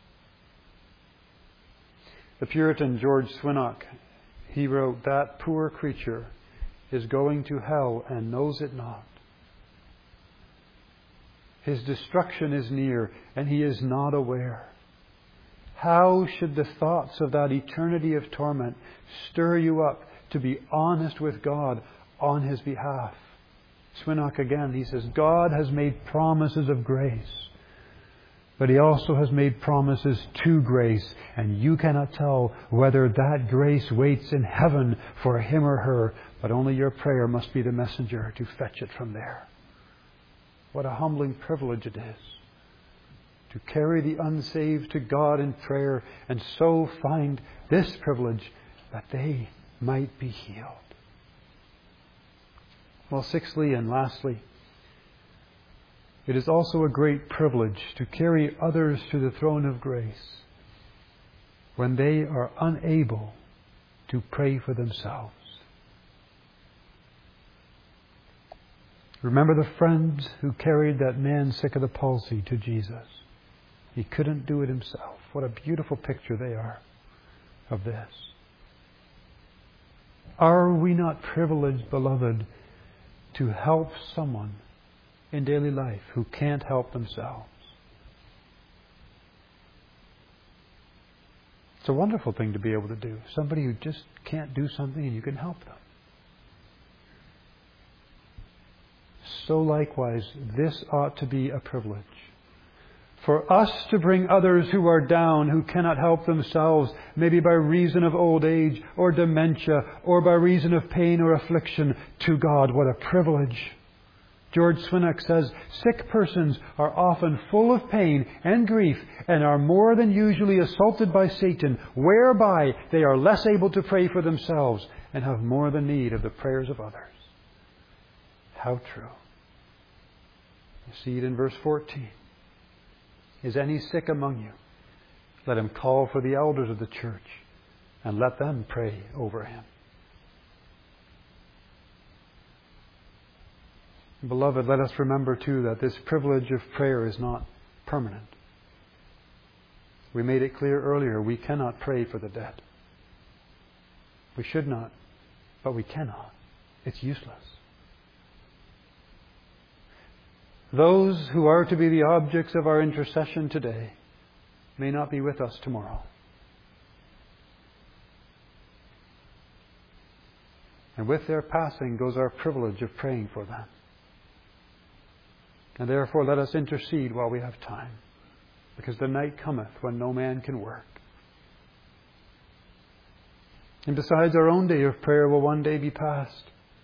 The Puritan George Swinnock, he wrote, "That poor creature is going to hell and knows it not. His destruction is near and he is not aware. How should the thoughts of that eternity of torment stir you up to be honest with God on His behalf?" Swinnock again, he says, God has made promises of grace, but He also has made promises to grace, and you cannot tell whether that grace waits in heaven for him or her, but only your prayer must be the messenger to fetch it from there. What a humbling privilege it is to carry the unsaved to God in prayer and so find this privilege that they might be healed. Well, sixthly and lastly, it is also a great privilege to carry others to the throne of grace when they are unable to pray for themselves. Remember the friends who carried that man sick of the palsy to Jesus. He couldn't do it himself. What a beautiful picture they are of this. Are we not privileged, beloved, to help someone in daily life who can't help themselves? It's a wonderful thing to be able to do. Somebody who just can't do something and you can help them. So likewise, this ought to be a privilege. For us to bring others who are down, who cannot help themselves, maybe by reason of old age or dementia or by reason of pain or affliction, to God. What a privilege. George Swinnock says, sick persons are often full of pain and grief and are more than usually assaulted by Satan, whereby they are less able to pray for themselves and have more than need of the prayers of others. How true. You see it in verse 14. Is any sick among you? Let him call for the elders of the church and let them pray over him. Beloved, let us remember too that this privilege of prayer is not permanent. We made it clear earlier, we cannot pray for the dead. We should not, but we cannot. It's useless. Those who are to be the objects of our intercession today may not be with us tomorrow. And with their passing goes our privilege of praying for them. And therefore let us intercede while we have time, because the night cometh when no man can work. And besides, our own day of prayer will one day be past.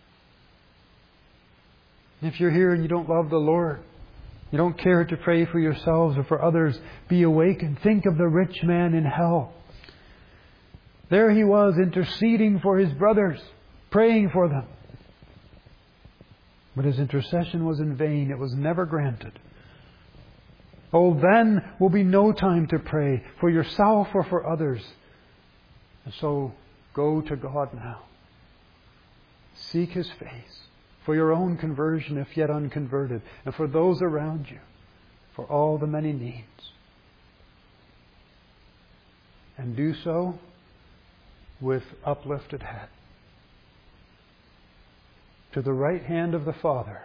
And if you're here and you don't love the Lord, you don't care to pray for yourselves or for others, be awake and think of the rich man in hell. There he was, interceding for his brothers, praying for them. But his intercession was in vain. It was never granted. Oh, then will be no time to pray for yourself or for others. And so go to God now. Seek His face for your own conversion if yet unconverted, and for those around you, for all the many needs. And do so with uplifted head. To the right hand of the Father,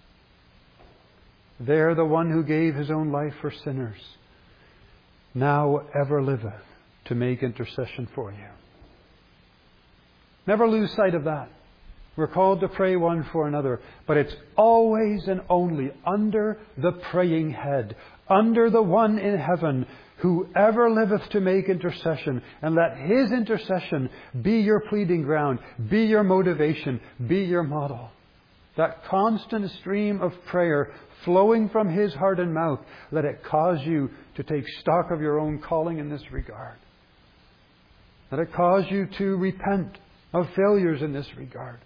there the one who gave His own life for sinners, now ever liveth to make intercession for you. Never lose sight of that. We're called to pray one for another, but it's always and only under the praying head, under the one in heaven who ever liveth to make intercession, and let His intercession be your pleading ground, be your motivation, be your model. That constant stream of prayer flowing from His heart and mouth, let it cause you to take stock of your own calling in this regard. Let it cause you to repent of failures in this regard.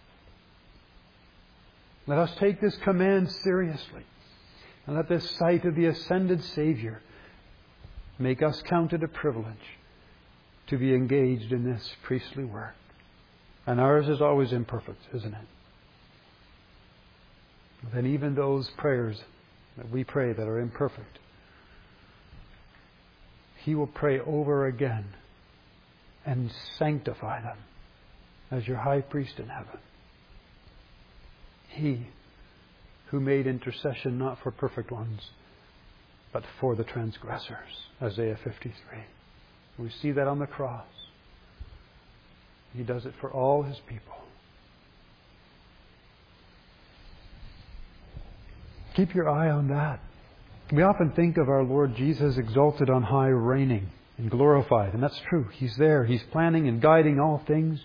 Let us take this command seriously, and let this sight of the ascended Savior make us count it a privilege to be engaged in this priestly work. And ours is always imperfect, isn't it? Then even those prayers that we pray that are imperfect, He will pray over again and sanctify them as your high priest in heaven. He who made intercession not for perfect ones, but for the transgressors. Isaiah 53. We see that on the cross. He does it for all His people. Keep your eye on that. We often think of our Lord Jesus exalted on high, reigning and glorified. And that's true. He's there. He's planning and guiding all things.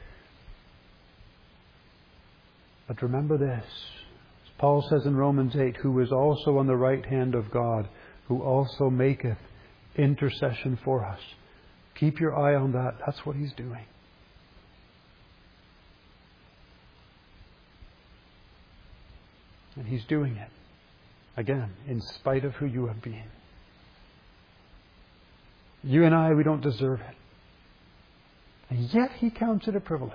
But remember this. As Paul says in Romans 8, who is also on the right hand of God, who also maketh intercession for us. Keep your eye on that. That's what He's doing. And He's doing it, again, in spite of who you have been. You and I, we don't deserve it. And yet He counts it a privilege.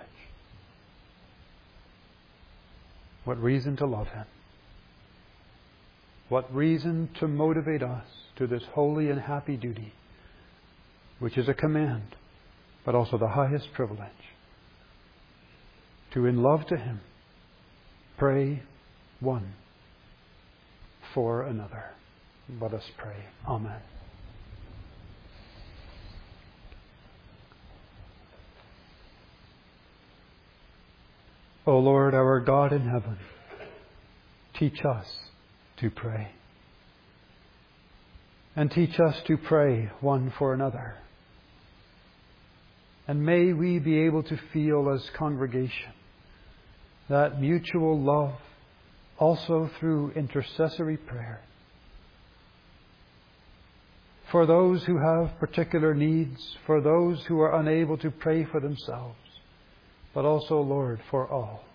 What reason to love Him? What reason to motivate us to this holy and happy duty, which is a command, but also the highest privilege, to in love to Him, pray one for another. Let us pray. Amen. O Lord, our God in heaven, teach us to pray. And teach us to pray one for another. And may we be able to feel as congregation that mutual love also through intercessory prayer. For those who have particular needs, for those who are unable to pray for themselves, but also, Lord, for all.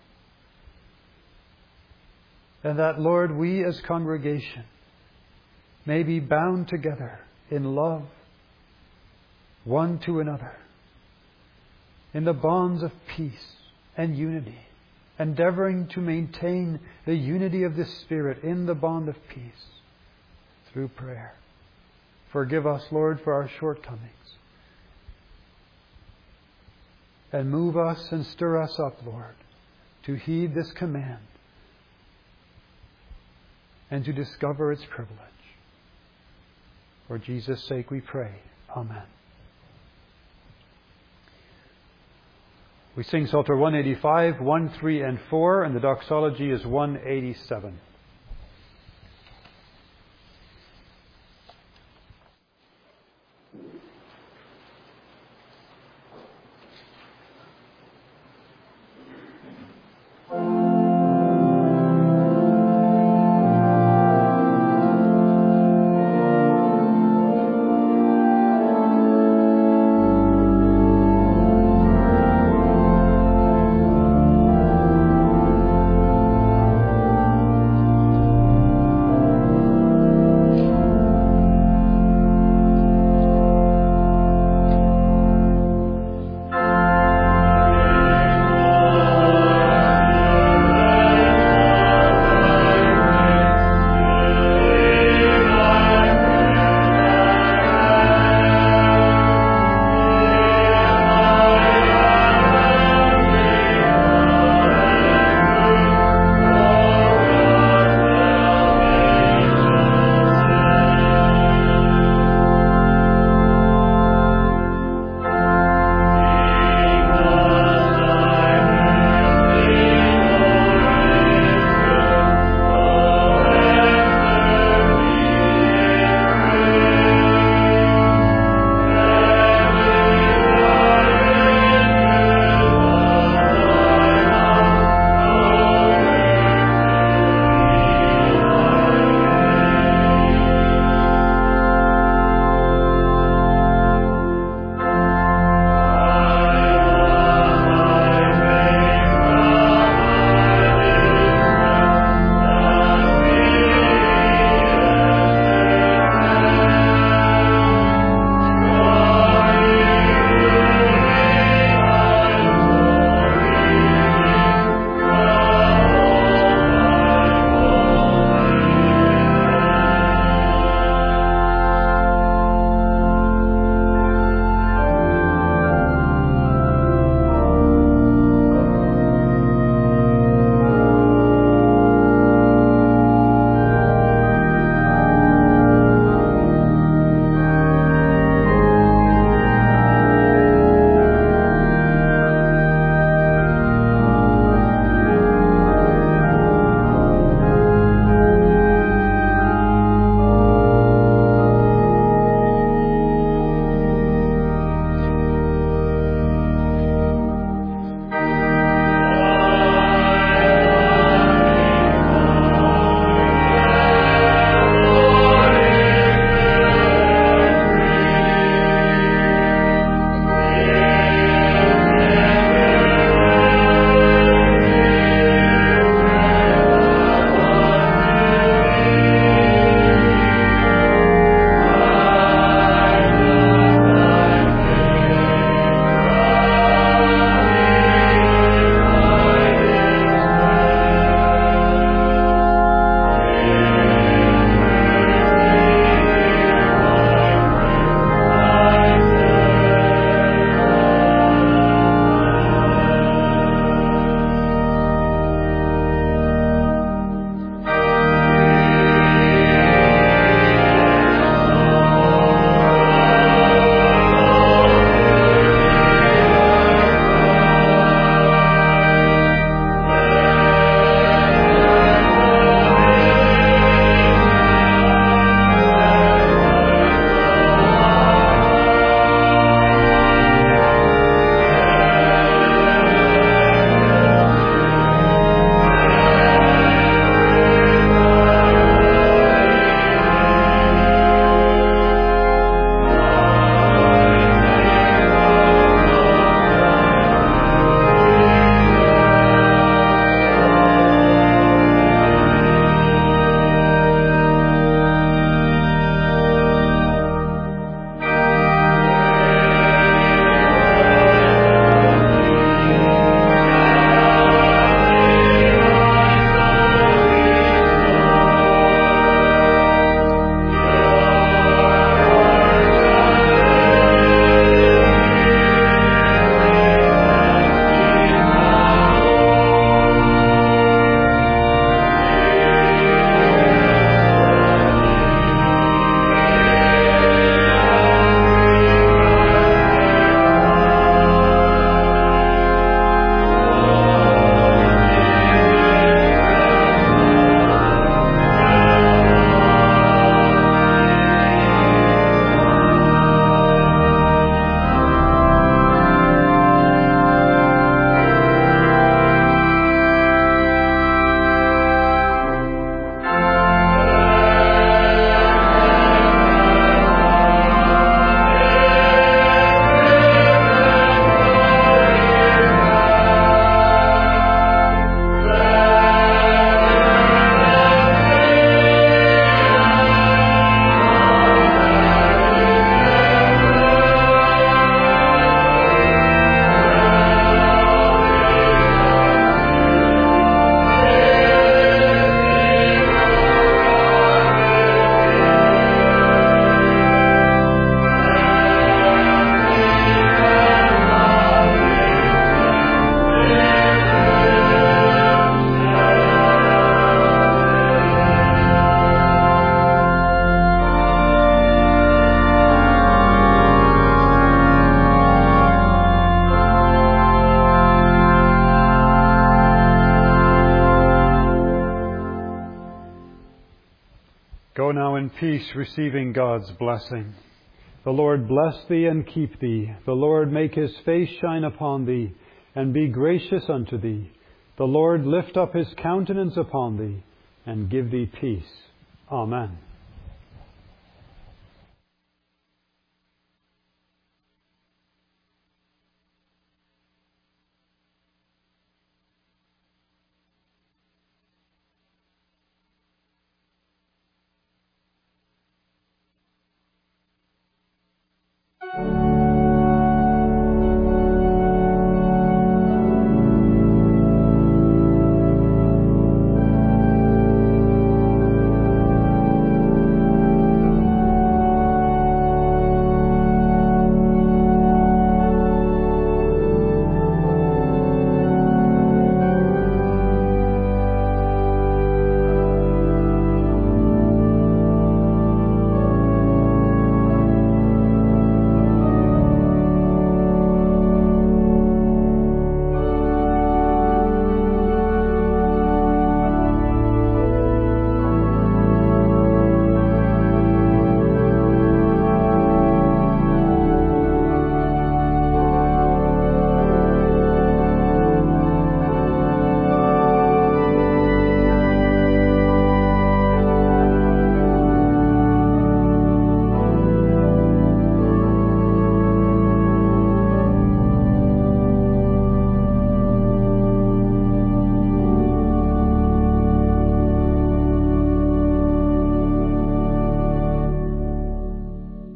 And that, Lord, we as congregation may be bound together in love one to another, in the bonds of peace and unity endeavoring to maintain the unity of the Spirit in the bond of peace through prayer. Forgive us, Lord, for our shortcomings. And move us and stir us up, Lord, to heed this command and to discover its privilege. For Jesus' sake we pray. Amen. We sing Psalter 185, 1, 3, and 4, and the doxology is 187. peace, receiving God's blessing. The Lord bless thee and keep thee. The Lord make his face shine upon thee, and be gracious unto thee. The Lord lift up his countenance upon thee, and give thee peace. Amen.